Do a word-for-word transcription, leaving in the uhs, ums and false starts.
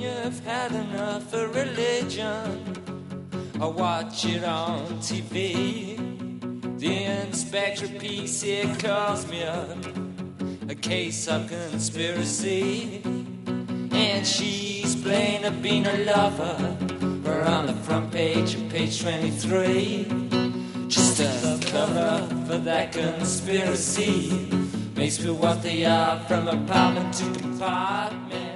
you've had enough of religion, I watch it on T V. The Inspector P C calls me up, a case of conspiracy, and she's playing a being a lover. We're on the front page of page twenty-three. Just a cover for that conspiracy. Makes me what they are from apartment to compartment.